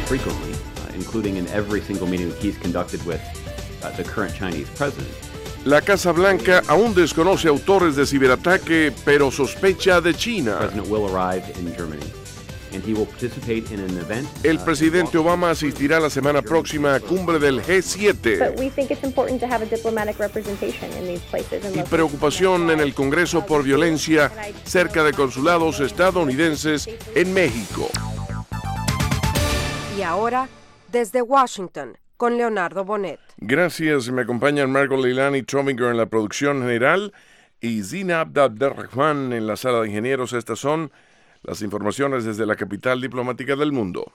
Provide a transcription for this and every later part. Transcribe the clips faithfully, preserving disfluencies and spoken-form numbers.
frequently, uh, including in every single meeting that he's conducted with uh, the current Chinese president. La Casa Blanca aún desconoce autores de ciberataque, pero sospecha de China. The president will arrive in Germany, and he will participate in an event. El presidente Obama asistirá la semana próxima a cumbre del G siete. But we think it's important to have a diplomatic representation in these places. Y preocupación en el Congreso por violencia cerca de consulados estadounidenses en México. Y ahora, desde Washington, con Leonardo Bonet. Gracias, me acompañan Margot Leilani Trominger en la producción general y Zina Abdel-Rahman en la sala de ingenieros. Estas son las informaciones desde la capital diplomática del mundo.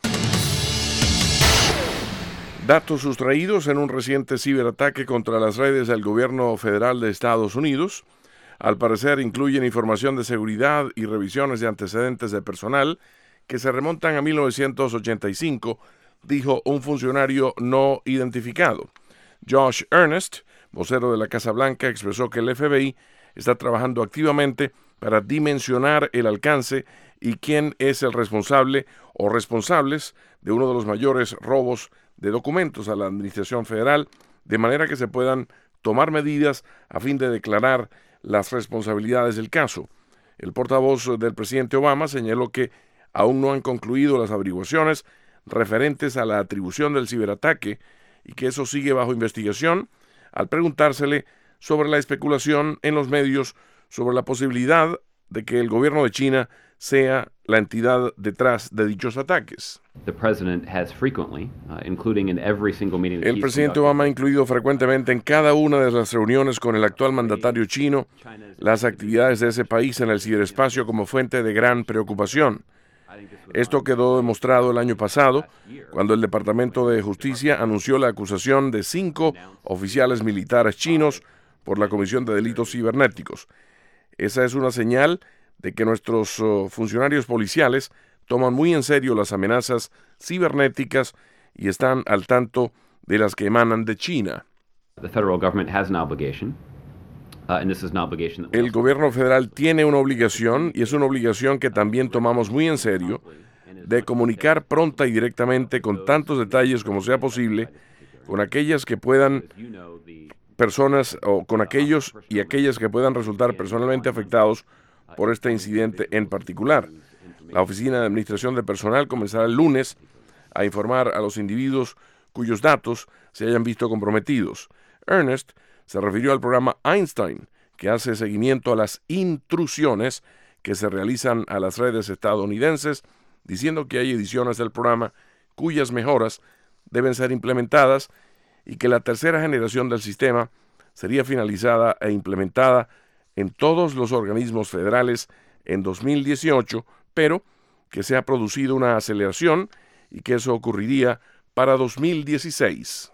Datos sustraídos en un reciente ciberataque contra las redes del gobierno federal de Estados Unidos, al parecer incluyen información de seguridad y revisiones de antecedentes de personal que se remontan a mil novecientos ochenta y cinco, dijo un funcionario no identificado. Josh Earnest, vocero de la Casa Blanca, expresó que el F B I está trabajando activamente para dimensionar el alcance y quién es el responsable o responsables de uno de los mayores robos de documentos a la Administración Federal, de manera que se puedan tomar medidas a fin de declarar las responsabilidades del caso. El portavoz del presidente Obama señaló que aún no han concluido las averiguaciones referentes a la atribución del ciberataque y que eso sigue bajo investigación, al preguntársele sobre la especulación en los medios sobre la posibilidad de que el gobierno de China sea la entidad detrás de dichos ataques. The president has frequently, uh, including in every single meeting that El he's presidente conducted. Obama ha incluido frecuentemente en cada una de las reuniones con el actual mandatario chino las actividades de ese país en el ciberespacio como fuente de gran preocupación. Esto quedó demostrado el año pasado, cuando el Departamento de Justicia anunció la acusación de cinco oficiales militares chinos por la comisión de delitos cibernéticos. Esa es una señal de que nuestros uh, funcionarios policiales toman muy en serio las amenazas cibernéticas y están al tanto de las que emanan de China. The federal government has an obligation. Uh, and this is an obligation that we El also- gobierno federal tiene una obligación, y es una obligación que también tomamos muy en serio, de comunicar pronta y directamente con tantos detalles como sea posible con aquellas que puedan personas o con aquellos y aquellas que puedan resultar personalmente afectados por este incidente en particular. La Oficina de Administración de Personal comenzará el lunes a informar a los individuos cuyos datos se hayan visto comprometidos. Ernest se refirió al programa Einstein, que hace seguimiento a las intrusiones que se realizan a las redes estadounidenses, diciendo que hay ediciones del programa cuyas mejoras deben ser implementadas y que la tercera generación del sistema sería finalizada e implementada en todos los organismos federales en dos mil dieciocho, pero que se ha producido una aceleración y que eso ocurriría para dos mil dieciséis.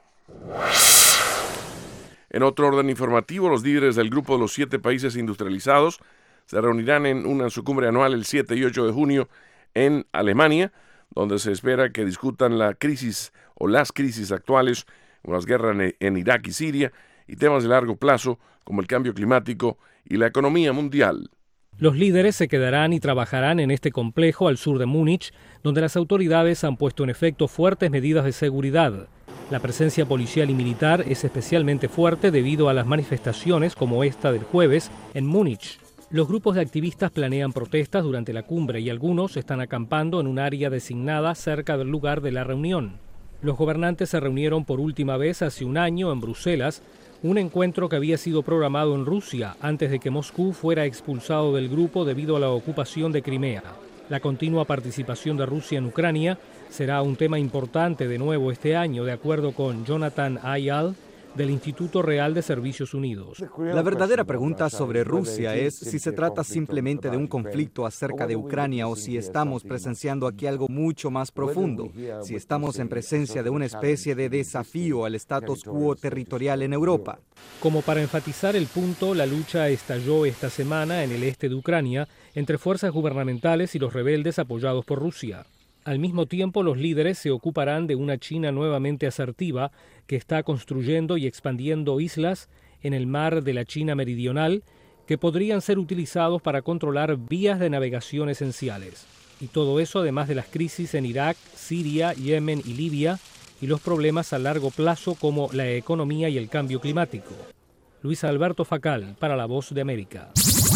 En otro orden informativo, los líderes del grupo de los siete países industrializados se reunirán en una su cumbre anual el siete y ocho de junio en Alemania, donde se espera que discutan la crisis o las crisis actuales, como las guerras en, en Irak y Siria, y temas de largo plazo como el cambio climático y la economía mundial. Los líderes se quedarán y trabajarán en este complejo al sur de Múnich, donde las autoridades han puesto en efecto fuertes medidas de seguridad. La presencia policial y militar es especialmente fuerte debido a las manifestaciones como esta del jueves en Múnich. Los grupos de activistas planean protestas durante la cumbre y algunos están acampando en un área designada cerca del lugar de la reunión. Los gobernantes se reunieron por última vez hace un año en Bruselas, un encuentro que había sido programado en Rusia antes de que Moscú fuera expulsado del grupo debido a la ocupación de Crimea. La continua participación de Rusia en Ucrania será un tema importante de nuevo este año, de acuerdo con Jonathan Ayal, del Instituto Real de Servicios Unidos. La verdadera pregunta sobre Rusia es si se trata simplemente de un conflicto acerca de Ucrania o si estamos presenciando aquí algo mucho más profundo, si estamos en presencia de una especie de desafío al status quo territorial en Europa. Como para enfatizar el punto, la lucha estalló esta semana en el este de Ucrania entre fuerzas gubernamentales y los rebeldes apoyados por Rusia. Al mismo tiempo, los líderes se ocuparán de una China nuevamente asertiva que está construyendo y expandiendo islas en el mar de la China meridional que podrían ser utilizados para controlar vías de navegación esenciales. Y todo eso además de las crisis en Irak, Siria, Yemen y Libia, y los problemas a largo plazo como la economía y el cambio climático. Luis Alberto Facal, para La Voz de América.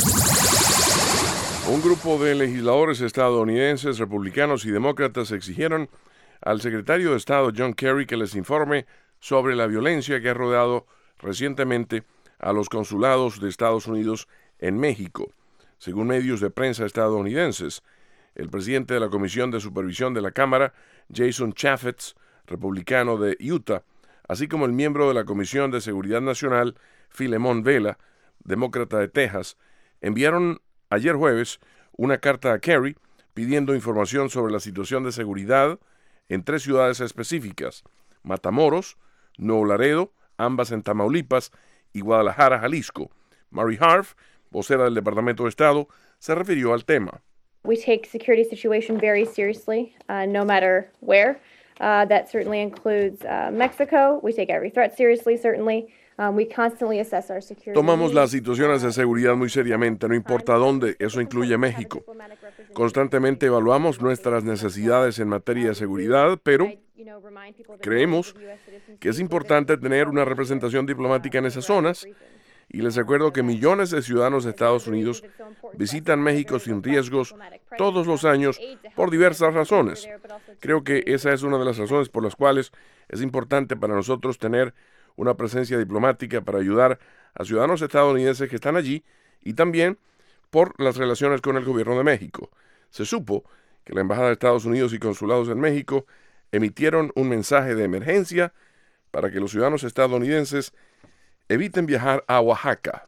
Un grupo de legisladores estadounidenses, republicanos y demócratas exigieron al secretario de Estado John Kerry que les informe sobre la violencia que ha rodeado recientemente a los consulados de Estados Unidos en México. Según medios de prensa estadounidenses, el presidente de la Comisión de Supervisión de la Cámara, Jason Chaffetz, republicano de Utah, así como el miembro de la Comisión de Seguridad Nacional, Filemón Vela, demócrata de Texas, enviaron ayer jueves una carta a Kerry pidiendo información sobre la situación de seguridad en tres ciudades específicas: Matamoros, Nuevo Laredo, ambas en Tamaulipas, y Guadalajara, Jalisco. Mary Harf, vocera del Departamento de Estado, se refirió al tema. We take security situation very seriously, uh, no matter where. Uh, that certainly includes uh, Mexico. We take every threat seriously, certainly. Um, we constantly assess our security. Tomamos las situaciones de seguridad muy seriamente, no importa dónde, eso incluye México. Constantemente evaluamos nuestras necesidades en materia de seguridad, pero creemos que es importante tener una representación diplomática en esas zonas, y les recuerdo que millones de ciudadanos de Estados Unidos visitan México sin riesgos todos los años por diversas razones. Creo que esa es una de las razones por las cuales es importante para nosotros tener una presencia diplomática para ayudar a ciudadanos estadounidenses que están allí, y también por las relaciones con el gobierno de México. Se supo que la Embajada de Estados Unidos y consulados en México emitieron un mensaje de emergencia para que los ciudadanos estadounidenses eviten viajar a Oaxaca.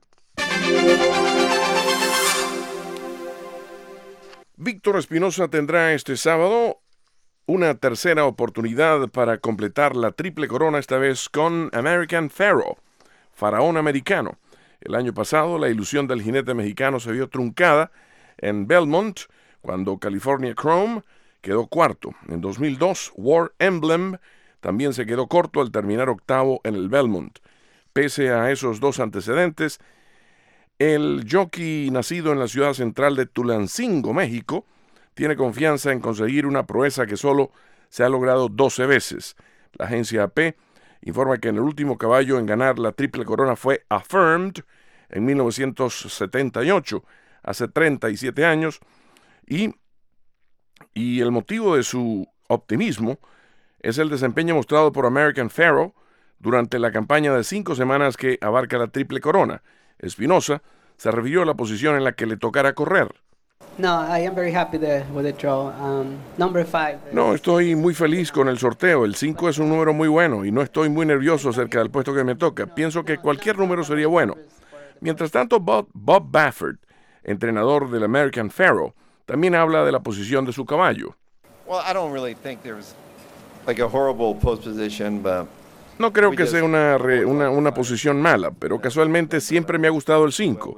Víctor Espinosa tendrá este sábado una tercera oportunidad para completar la triple corona, esta vez con American Pharoah, faraón americano. El año pasado, la ilusión del jinete mexicano se vio truncada en Belmont, cuando California Chrome quedó cuarto. En dos mil dos, War Emblem también se quedó corto al terminar octavo en el Belmont. Pese a esos dos antecedentes, el jockey nacido en la ciudad central de Tulancingo, México, tiene confianza en conseguir una proeza que solo se ha logrado doce veces. La agencia A P informa que en el último caballo en ganar la triple corona fue Affirmed en mil novecientos setenta y ocho, hace treinta y siete años, y, y el motivo de su optimismo es el desempeño mostrado por American Pharoah durante la campaña de cinco semanas que abarca la triple corona. Espinosa se refirió a la posición en la que le tocará correr. No, I am very happy the, with the draw. Um, number five. No, estoy muy feliz con el sorteo. El cinco es un número muy bueno y no estoy muy nervioso acerca del puesto que me toca. Pienso que cualquier número sería bueno. Mientras tanto, Bob, Bob Baffert, entrenador del American Pharoah, también habla de la posición de su caballo. Well, I don't really think there's like a horrible post position, but no creo que sea una, re, una, una posición mala, pero casualmente siempre me ha gustado el cinco.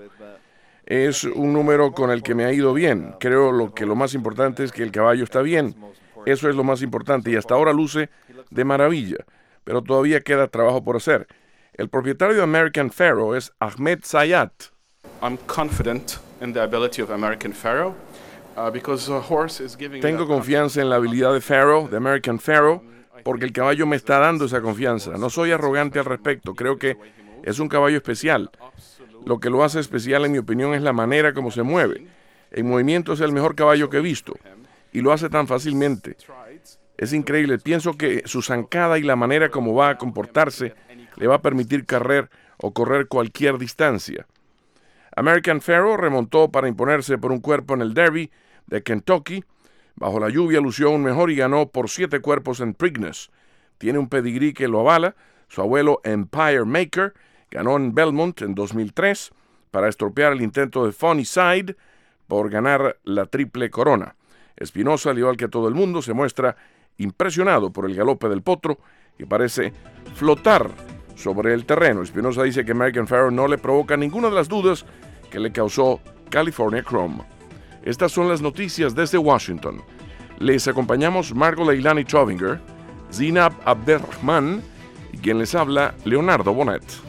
Es un número con el que me ha ido bien. Creo lo que lo más importante es que el caballo está bien. Eso es lo más importante y hasta ahora luce de maravilla, pero todavía queda trabajo por hacer. El propietario de American Pharoah es Ahmed Sayat. I'm confident in the ability of American Pharoah uh, because a horse is giving Tengo confianza en la habilidad de Pharoah, de American Pharoah, porque el caballo me está dando esa confianza. No soy arrogante al respecto. Creo que es un caballo especial. Lo que lo hace especial, en mi opinión, es la manera como se mueve. En movimiento es el mejor caballo que he visto y lo hace tan fácilmente. Es increíble. Pienso que su zancada y la manera como va a comportarse le va a permitir correr o correr cualquier distancia. American Pharoah remontó para imponerse por un cuerpo en el Derby de Kentucky. Bajo la lluvia lució aún mejor y ganó por siete cuerpos en Preakness. Tiene un pedigrí que lo avala. Su abuelo Empire Maker ganó en Belmont en dos mil tres para estropear el intento de Funny Side por ganar la triple corona. Espinosa, al igual que todo el mundo, se muestra impresionado por el galope del potro, que parece flotar sobre el terreno. Espinosa dice que American Pharoah no le provoca ninguna de las dudas que le causó California Chrome. Estas son las noticias desde Washington. Les acompañamos Margot Leilani Chovinger, Zinab Abderrahman y quien les habla, Leonardo Bonet.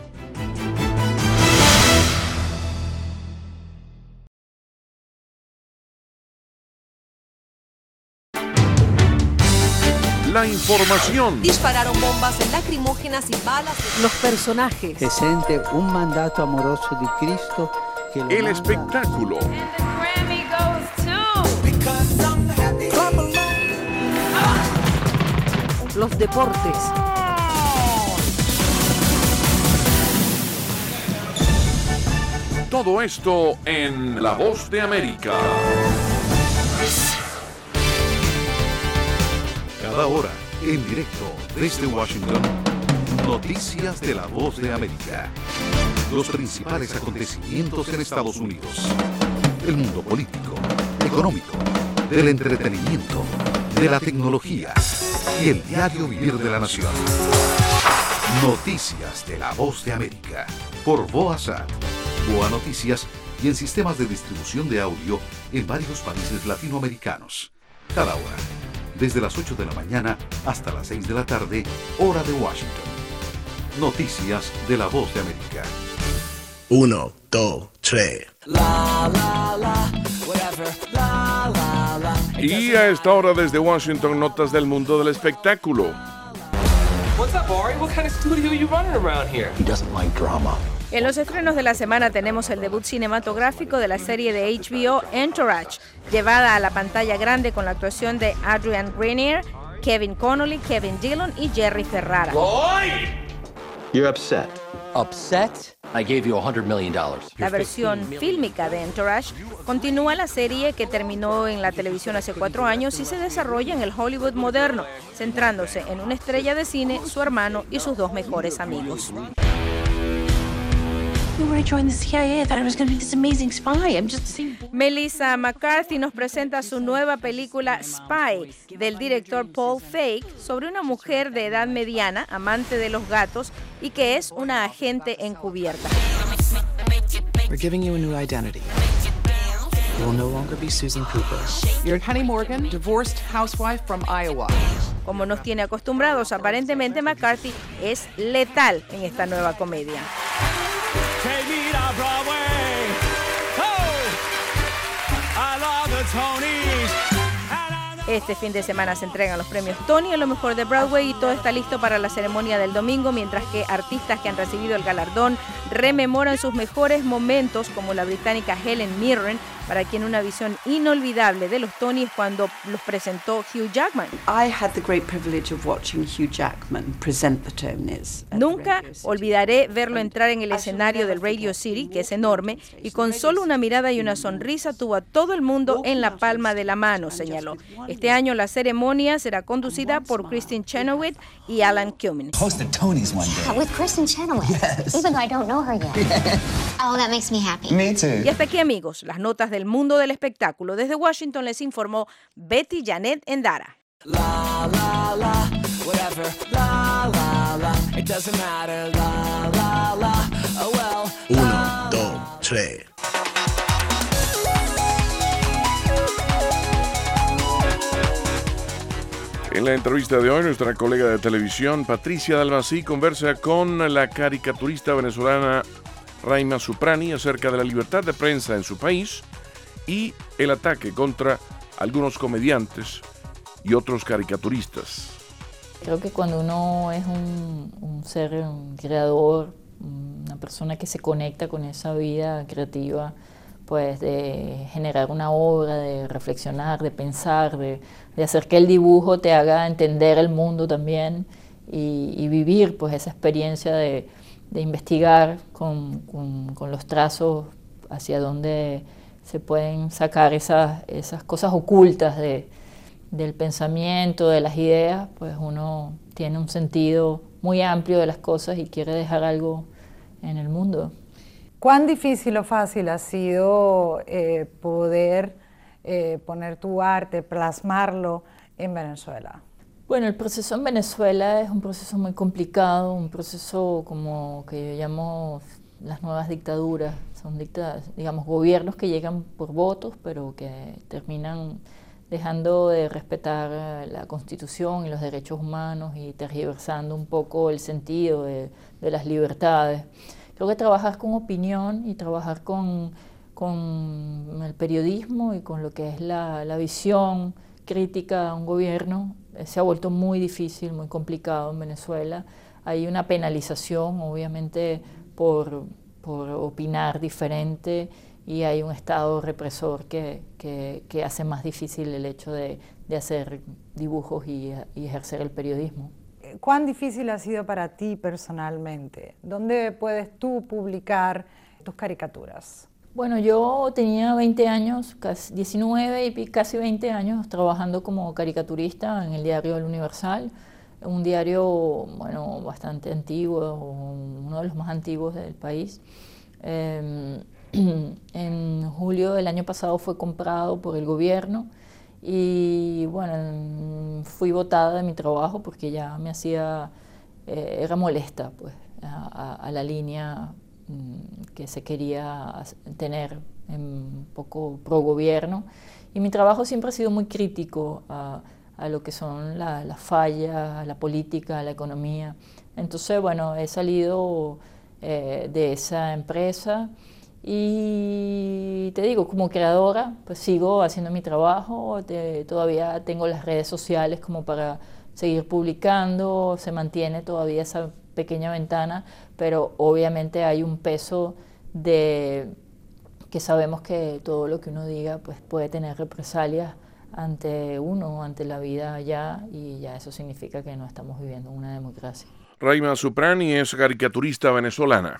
la información, Dispararon bombas lacrimógenas y balas. Los personajes. Se siente un mandato amoroso de Cristo que lo el manda. espectáculo, Los deportes. todo esto en La Voz de América. Cada hora, en directo desde Washington, noticias de La Voz de América. Los principales acontecimientos en Estados Unidos. El mundo político, económico, del entretenimiento, de la tecnología y el diario vivir de la nación. Noticias de La Voz de América. Por Boazat, Boa Noticias y en sistemas de distribución de audio en varios países latinoamericanos. Cada hora, desde las ocho de la mañana hasta las seis de la tarde, hora de Washington. Noticias de La Voz de América. Uno, dos, tres. Y a esta hora desde Washington, notas del mundo del espectáculo. What's up, Ari? What kind of studio are you running around here? He doesn't like drama. En los estrenos de la semana tenemos el debut cinematográfico de la serie de H B O Entourage, llevada a la pantalla grande con la actuación de Adrian Grenier, Kevin Connolly, Kevin Dillon y Jerry Ferrara. Lloyd! You're upset. Upset? I gave you one hundred million dollars. La versión fílmica de Entourage continúa la serie que terminó en la televisión hace cuatro años y se desarrolla en el Hollywood moderno, centrándose en una estrella de cine, su hermano y sus dos mejores amigos. Melissa McCarthy nos presenta su nueva película Spy, del director Paul Feig, sobre una mujer de edad mediana, amante de los gatos y que es una agente encubierta. We're giving you a new identity. You will no longer be Susan Cooper. You're Penny Morgan, divorced housewife from Iowa. Como nos tiene acostumbrados, aparentemente McCarthy es letal en esta nueva comedia. Este fin de semana se entregan los premios Tony a lo mejor de Broadway y todo está listo para la ceremonia del domingo, mientras que artistas que han recibido el galardón rememoran sus mejores momentos, como la británica Helen Mirren, para quien una visión inolvidable de los Tony es cuando los presentó Hugh Jackman. I had the great privilege of watching Hugh Jackman present the Tonys. Nunca olvidaré verlo entrar en el escenario del Radio City, que es enorme, y con solo una mirada y una sonrisa tuvo a todo el mundo en la palma de la mano, señaló. Este año la ceremonia será conducida por Kristen Chenoweth y Alan Cumming. Host the Tonys one day. Yeah, with Kristen Chenoweth. Yes. Even though I don't know her yet. Oh, that makes me happy. Me too. Y hasta aquí, amigos, las notas del mundo del espectáculo. Desde Washington les informó Betty Janet Endara. La, la, la, whatever, la, la, la, it doesn't matter, la, la, la, oh well. Uno, dos, tres. En la entrevista de hoy, nuestra colega de televisión, Patricia Dalmací, conversa con la caricaturista venezolana Raima Suprani acerca de la libertad de prensa en su país y el ataque contra algunos comediantes y otros caricaturistas. Creo que cuando uno es un, un ser un creador, una persona que se conecta con esa vida creativa, pues de generar una obra, de reflexionar, de pensar, de, de hacer que el dibujo te haga entender el mundo también y, y vivir pues esa experiencia de, de investigar con, con, con los trazos hacia dónde se pueden sacar esas, esas cosas ocultas de, del pensamiento, de las ideas, pues uno tiene un sentido muy amplio de las cosas y quiere dejar algo en el mundo. ¿Cuán difícil o fácil ha sido eh, poder eh, poner tu arte, plasmarlo en Venezuela? Bueno, el proceso en Venezuela es un proceso muy complicado, un proceso como que yo llamo las nuevas dictaduras. Son dicta, digamos, gobiernos que llegan por votos, pero que terminan dejando de respetar la Constitución y los derechos humanos y tergiversando un poco el sentido de, de las libertades. Creo que trabajar con opinión y trabajar con, con el periodismo y con lo que es la, la visión crítica a un gobierno se ha vuelto muy difícil, muy complicado en Venezuela. Hay una penalización, obviamente, por, por opinar diferente, y hay un Estado represor que, que, que hace más difícil el hecho de, de hacer dibujos y, y ejercer el periodismo. ¿Cuán difícil ha sido para ti personalmente? ¿Dónde puedes tú publicar tus caricaturas? Bueno, yo tenía veinte años, casi diecinueve y casi veinte años trabajando como caricaturista en el diario El Universal, un diario, bueno, bastante antiguo, uno de los más antiguos del país. Eh, en julio del año pasado fue comprado por el gobierno y, bueno, fui botada de mi trabajo porque ya me hacía, eh, era molesta, pues, a, a, a la línea que se quería tener un poco pro gobierno, y mi trabajo siempre ha sido muy crítico a, a lo que son las la fallas, la política, la economía. Entonces, bueno, he salido eh, de esa empresa y te digo, como creadora, pues sigo haciendo mi trabajo, te, todavía tengo las redes sociales como para seguir publicando, se mantiene todavía esa pequeña ventana, pero obviamente hay un peso de que sabemos que todo lo que uno diga pues puede tener represalias ante uno, ante la vida allá, y ya eso significa que no estamos viviendo una democracia. Raima Suprani es caricaturista venezolana.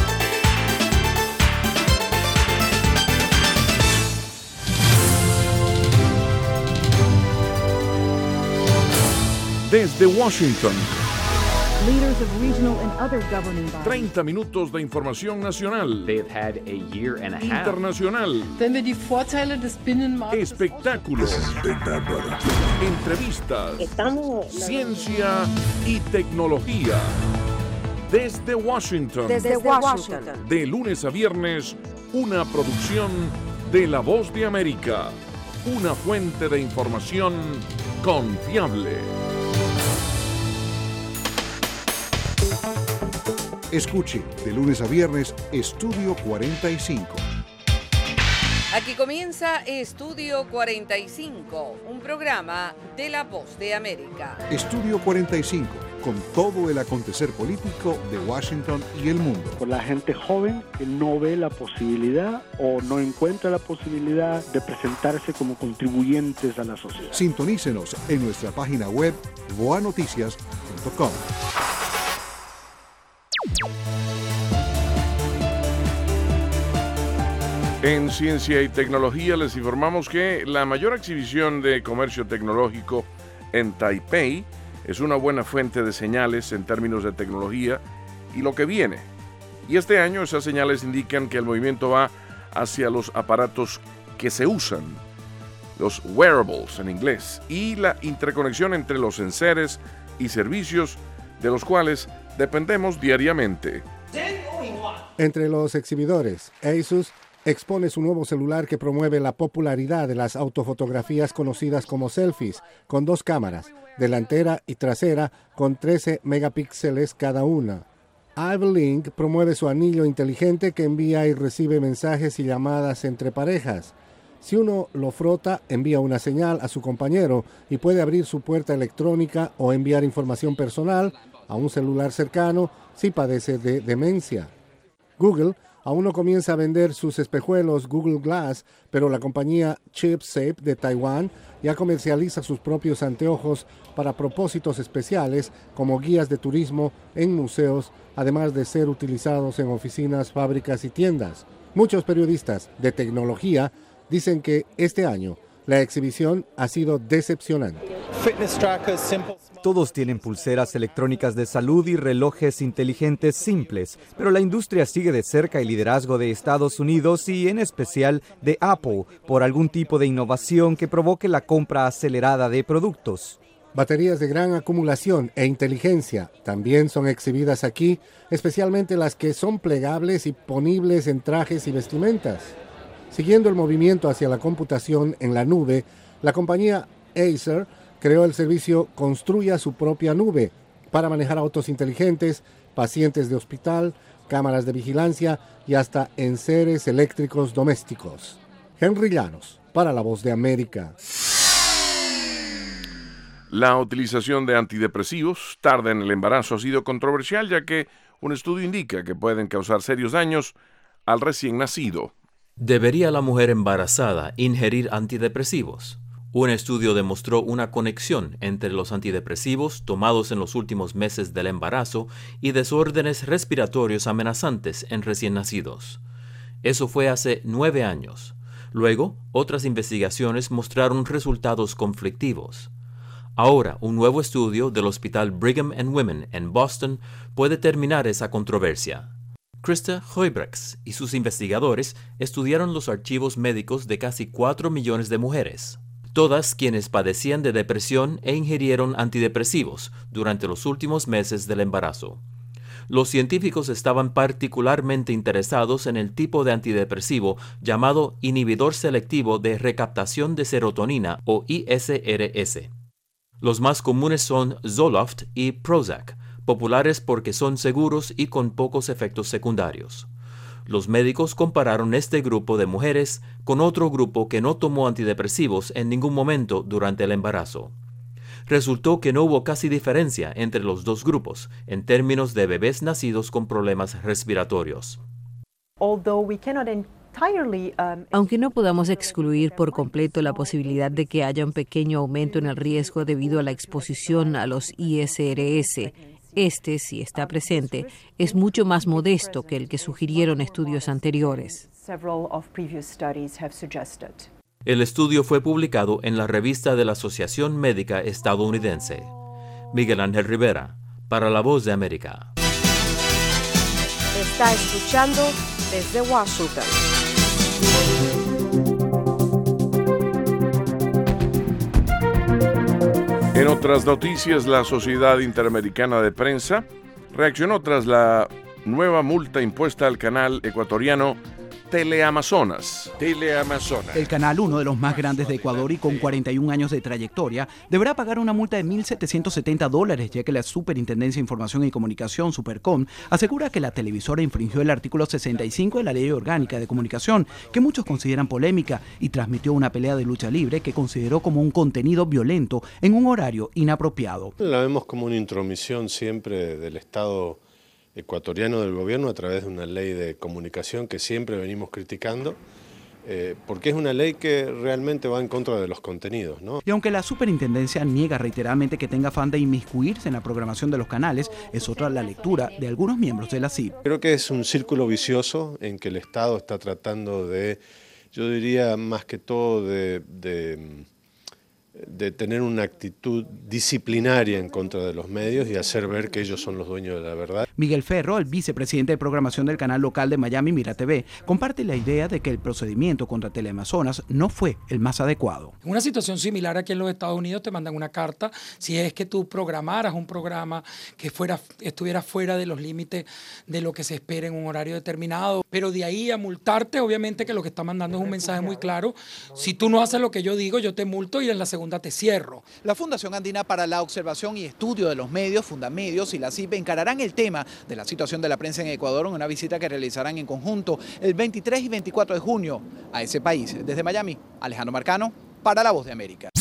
Desde Washington, Leaders of regional and other governing bodies. treinta minutos de información nacional, had a year and a half. internacional, Wenn wir die Vorteile des Binnenmarktes espectáculos, entrevistas, ciencia y tecnología. Desde Washington, Desde Washington, de lunes a viernes, una producción de La Voz de América, una fuente de información confiable. Escuche de lunes a viernes Estudio cuarenta y cinco. Aquí comienza Estudio cuarenta y cinco, un programa de La Voz de América. Estudio cuarenta y cinco, con todo el acontecer político de Washington y el mundo. Por la gente joven que no ve la posibilidad o no encuentra la posibilidad de presentarse como contribuyentes a la sociedad. Sintonícenos en nuestra página web voa noticias punto com. En Ciencia y Tecnología les informamos que la mayor exhibición de comercio tecnológico en Taipei es una buena fuente de señales en términos de tecnología y lo que viene. Y este año esas señales indican que el movimiento va hacia los aparatos que se usan, los wearables en inglés, y la interconexión entre los enseres y servicios de los cuales dependemos diariamente. Entre los exhibidores, Asus expone su nuevo celular que promueve la popularidad de las autofotografías conocidas como selfies, con dos cámaras, delantera y trasera, con trece megapíxeles cada una. Ivlink promueve su anillo inteligente que envía y recibe mensajes y llamadas entre parejas. Si uno lo frota, envía una señal a su compañero y puede abrir su puerta electrónica o enviar información personal a un celular cercano si padece de demencia. Google aún no comienza a vender sus espejuelos Google Glass, pero la compañía Chipsafe de Taiwán ya comercializa sus propios anteojos para propósitos especiales como guías de turismo en museos, además de ser utilizados en oficinas, fábricas y tiendas. Muchos periodistas de tecnología dicen que este año la exhibición ha sido decepcionante. Todos tienen pulseras electrónicas de salud y relojes inteligentes simples, pero la industria sigue de cerca el liderazgo de Estados Unidos y en especial de Apple por algún tipo de innovación que provoque la compra acelerada de productos. Baterías de gran acumulación e inteligencia también son exhibidas aquí, especialmente las que son plegables y ponibles en trajes y vestimentas. Siguiendo el movimiento hacia la computación en la nube, la compañía Acer creó el servicio Construya su propia nube para manejar autos inteligentes, pacientes de hospital, cámaras de vigilancia y hasta enseres eléctricos domésticos. Henry Llanos, para La Voz de América. La utilización de antidepresivos tarde en el embarazo ha sido controversial, ya que un estudio indica que pueden causar serios daños al recién nacido. ¿Debería la mujer embarazada ingerir antidepresivos? Un estudio demostró una conexión entre los antidepresivos tomados en los últimos meses del embarazo y desórdenes respiratorios amenazantes en recién nacidos. Eso fue hace nueve años. Luego, otras investigaciones mostraron resultados conflictivos. Ahora, un nuevo estudio del Hospital Brigham and Women en Boston puede terminar esa controversia. Krista Huybrechts y sus investigadores estudiaron los archivos médicos de casi cuatro millones de mujeres, todas quienes padecían de depresión e ingirieron antidepresivos durante los últimos meses del embarazo. Los científicos estaban particularmente interesados en el tipo de antidepresivo llamado inhibidor selectivo de recaptación de serotonina o I S R S. Los más comunes son Zoloft y Prozac, populares porque son seguros y con pocos efectos secundarios. Los médicos compararon este grupo de mujeres con otro grupo que no tomó antidepresivos en ningún momento durante el embarazo. Resultó que no hubo casi diferencia entre los dos grupos en términos de bebés nacidos con problemas respiratorios. Aunque no podamos excluir por completo la posibilidad de que haya un pequeño aumento en el riesgo debido a la exposición a los I S R S, este, si está presente, es mucho más modesto que el que sugirieron estudios anteriores. El estudio fue publicado en la revista de la Asociación Médica Estadounidense. Miguel Ángel Rivera, para La Voz de América. Está escuchando desde Washington. En otras noticias, la Sociedad Interamericana de Prensa reaccionó tras la nueva multa impuesta al canal ecuatoriano Teleamazonas. Teleamazonas. El canal, uno de los más grandes de Ecuador y con cuarenta y un años de trayectoria, deberá pagar una multa de mil setecientos setenta dólares, ya que la Superintendencia de Información y Comunicación, Supercom, asegura que la televisora infringió el artículo sesenta y cinco de la Ley Orgánica de Comunicación, que muchos consideran polémica, y transmitió una pelea de lucha libre que consideró como un contenido violento en un horario inapropiado. La vemos como una intromisión siempre del Estado ecuatoriano, del gobierno, a través de una ley de comunicación que siempre venimos criticando, eh, porque es una ley que realmente va en contra de los contenidos, ¿no? Y aunque la superintendencia niega reiteradamente que tenga afán de inmiscuirse en la programación de los canales, es otra la lectura de algunos miembros de la C I P. Creo que es un círculo vicioso en que el Estado está tratando de, yo diría más que todo de... de de tener una actitud disciplinaria en contra de los medios y hacer ver que ellos son los dueños de la verdad. Miguel Ferro, el vicepresidente de programación del canal local de Miami Mira T V, comparte la idea de que el procedimiento contra Teleamazonas no fue el más adecuado. En una situación similar aquí en los Estados Unidos te mandan una carta si es que tú programaras un programa que fuera, estuviera fuera de los límites de lo que se espera en un horario determinado, pero de ahí a multarte, obviamente que lo que está mandando es un mensaje muy claro: si tú no haces lo que yo digo, yo te multo y en la segunda te cierro. La Fundación Andina para la Observación y Estudio de los Medios, Fundamedios, y la C I P encararán el tema de la situación de la prensa en Ecuador en una visita que realizarán en conjunto el veintitrés y veinticuatro de junio a ese país. Desde Miami, Alejandro Marcano, para La Voz de América.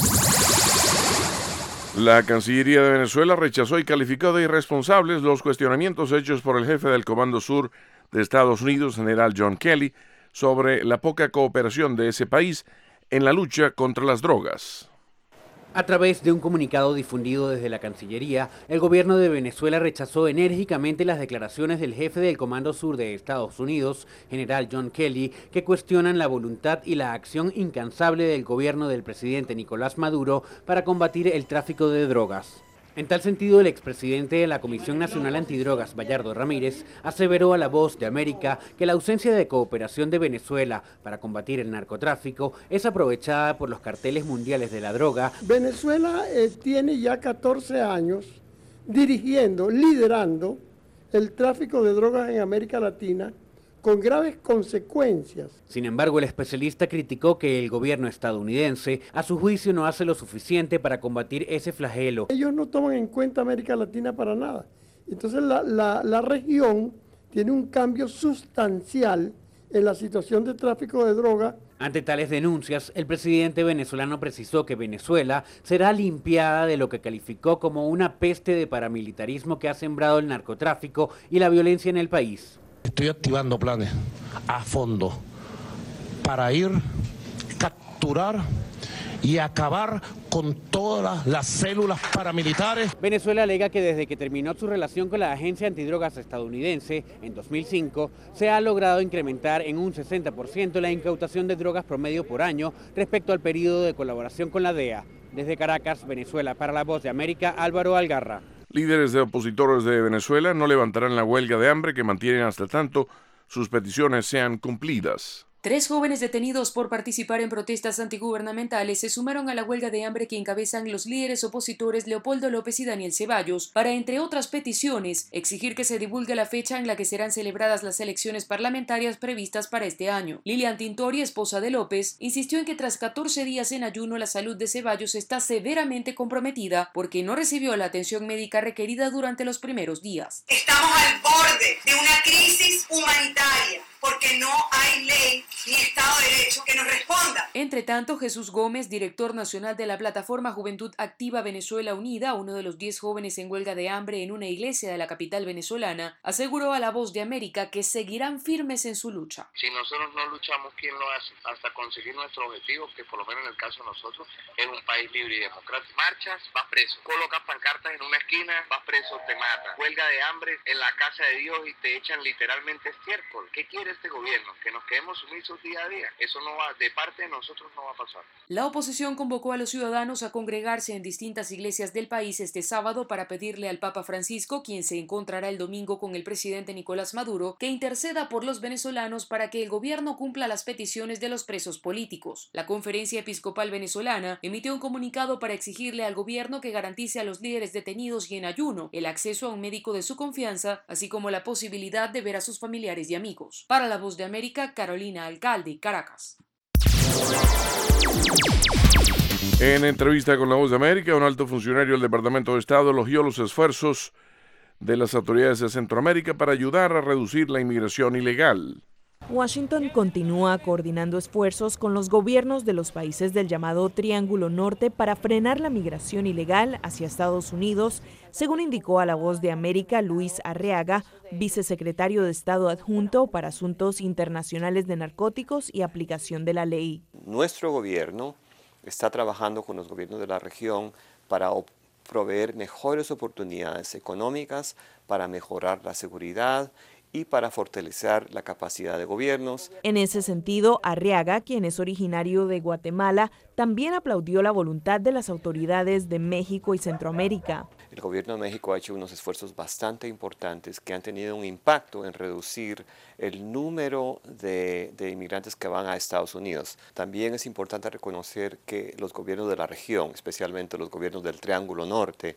La Cancillería de Venezuela rechazó y calificó de irresponsables los cuestionamientos hechos por el jefe del Comando Sur de Estados Unidos, general John Kelly, sobre la poca cooperación de ese país en la lucha contra las drogas. A través de un comunicado difundido desde la Cancillería, el gobierno de Venezuela rechazó enérgicamente las declaraciones del jefe del Comando Sur de Estados Unidos, general John Kelly, que cuestionan la voluntad y la acción incansable del gobierno del presidente Nicolás Maduro para combatir el tráfico de drogas. En tal sentido, el expresidente de la Comisión Nacional Antidrogas, Bayardo Ramírez, aseveró a La Voz de América que la ausencia de cooperación de Venezuela para combatir el narcotráfico es aprovechada por los carteles mundiales de la droga. Venezuela eh, tiene ya catorce años dirigiendo, liderando el tráfico de drogas en América Latina, con graves consecuencias. Sin embargo, el especialista criticó que el gobierno estadounidense, a su juicio, no hace lo suficiente para combatir ese flagelo. Ellos no toman en cuenta América Latina para nada. Entonces la, la, la región tiene un cambio sustancial en la situación de tráfico de droga Ante tales denuncias, el presidente venezolano precisó que Venezuela será limpiada de lo que calificó como una peste de paramilitarismo que ha sembrado el narcotráfico y la violencia en el país. Estoy activando planes a fondo para ir, capturar y acabar con todas las células paramilitares. Venezuela alega que desde que terminó su relación con la agencia antidrogas estadounidense en dos mil cinco, se ha logrado incrementar en un sesenta por ciento la incautación de drogas promedio por año respecto al periodo de colaboración con la D E A. Desde Caracas, Venezuela, para La Voz de América, Álvaro Algarra. Líderes de opositores de Venezuela no levantarán la huelga de hambre que mantienen hasta tanto sus peticiones sean cumplidas. Tres jóvenes detenidos por participar en protestas antigubernamentales se sumaron a la huelga de hambre que encabezan los líderes opositores Leopoldo López y Daniel Ceballos para, entre otras peticiones, exigir que se divulgue la fecha en la que serán celebradas las elecciones parlamentarias previstas para este año. Lilian Tintori, esposa de López, insistió en que tras catorce días en ayuno la salud de Ceballos está severamente comprometida porque no recibió la atención médica requerida durante los primeros días. Estamos al borde de una crisis humanitaria porque no hay ley ni Estado de Derecho que nos responda. Entre tanto, Jesús Gómez, director nacional de la plataforma Juventud Activa Venezuela Unida, uno de los diez jóvenes en huelga de hambre en una iglesia de la capital venezolana, aseguró a La Voz de América que seguirán firmes en su lucha. Si nosotros no luchamos, ¿quién lo hace? Hasta conseguir nuestro objetivo, que por lo menos en el caso de nosotros es un país libre y democrático. Marchas, vas preso. Colocas pancartas en una esquina, vas preso, te matan. Huelga de hambre en la casa de Dios y te echan literalmente estiércol. ¿Qué quiere este gobierno? Que nos quedemos sumisos día a día. Eso no va, de parte de nosotros no va a pasar. La oposición convocó a los ciudadanos a congregarse en distintas iglesias del país este sábado para pedirle al Papa Francisco, quien se encontrará el domingo con el presidente Nicolás Maduro, que interceda por los venezolanos para que el gobierno cumpla las peticiones de los presos políticos. La Conferencia Episcopal Venezolana emitió un comunicado para exigirle al gobierno que garantice a los líderes detenidos y en ayuno el acceso a un médico de su confianza, así como la posibilidad de ver a sus familiares y amigos. Para La Voz de América, Carolina Alcalde, Caracas. En entrevista con La Voz de América, un alto funcionario del Departamento de Estado elogió los esfuerzos de las autoridades de Centroamérica para ayudar a reducir la inmigración ilegal. Washington continúa coordinando esfuerzos con los gobiernos de los países del llamado Triángulo Norte para frenar la migración ilegal hacia Estados Unidos, según indicó a La Voz de América Luis Arriaga, vicesecretario de Estado adjunto para Asuntos Internacionales de Narcóticos y Aplicación de la Ley. Nuestro gobierno está trabajando con los gobiernos de la región para proveer mejores oportunidades económicas, para mejorar la seguridad y para fortalecer la capacidad de gobiernos. En ese sentido, Arriaga, quien es originario de Guatemala, también aplaudió la voluntad de las autoridades de México y Centroamérica. El gobierno de México ha hecho unos esfuerzos bastante importantes que han tenido un impacto en reducir el número de, de inmigrantes que van a Estados Unidos. También es importante reconocer que los gobiernos de la región, especialmente los gobiernos del Triángulo Norte,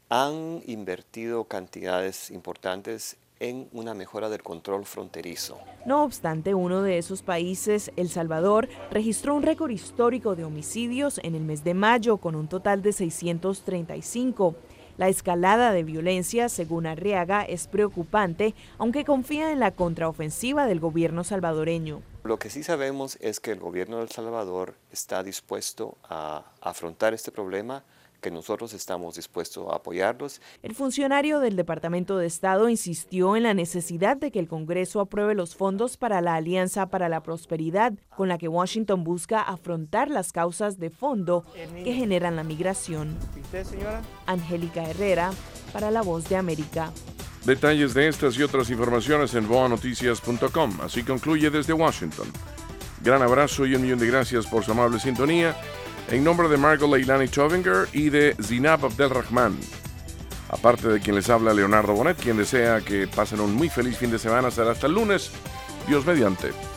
han invertido cantidades importantes en una mejora del control fronterizo. No obstante, uno de esos países, El Salvador, registró un récord histórico de homicidios en el mes de mayo, con un total de seiscientos treinta y cinco. La escalada de violencia, según Arriaga, es preocupante, aunque confía en la contraofensiva del gobierno salvadoreño. Lo que sí sabemos es que el gobierno de El Salvador está dispuesto a afrontar este problema, que nosotros estamos dispuestos a apoyarlos. El funcionario del Departamento de Estado insistió en la necesidad de que el Congreso apruebe los fondos para la Alianza para la Prosperidad, con la que Washington busca afrontar las causas de fondo que generan la migración. ¿Usted, señora? Angélica Herrera, para La Voz de América. Detalles de estas y otras informaciones en boa noticias punto com. Así concluye desde Washington. Gran abrazo y un millón de gracias por su amable sintonía. En nombre de Margot Leilani Chovinger y de Zinab Abdelrahman. Aparte de quien les habla, Leonardo Bonet, quien desea que pasen un muy feliz fin de semana. Será hasta el lunes. Dios mediante.